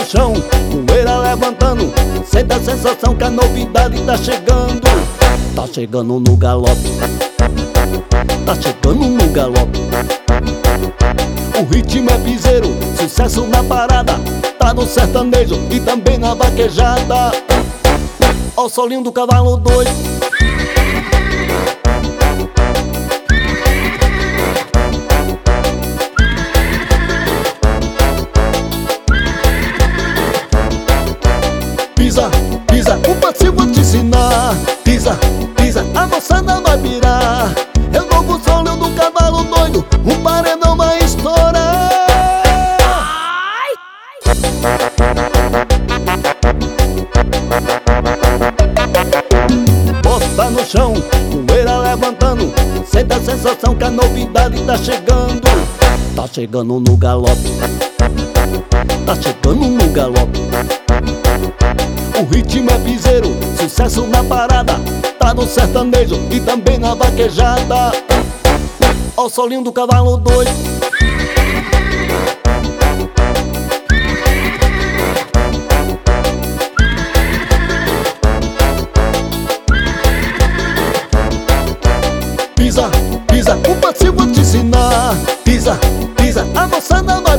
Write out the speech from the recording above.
chão, poeira levantando. Sente a sensação que a novidade tá chegando. Tá chegando no galope, tá chegando no galope. O ritmo é piseiro, sucesso na parada. Tá no sertanejo e também na vaquejada. Ó o solinho do cavalo doido. Pisa, pisa, o passinho vou te ensinar. Pisa, pisa, a moçada vai virar. É o novo solinho do cavalo doido, o paredão vai estourar. Bota no chão, poeira levantando. Sente a sensação que a novidade tá chegando. Tá chegando no galope, tá chegando no galope. O ritmo é piseiro, sucesso na parada. Tá no sertanejo e também na vaquejada. Ó o solinho do cavalo doido. Pisa, pisa, o passinho vou te ensinar. Pisa, pisa, a moçada vai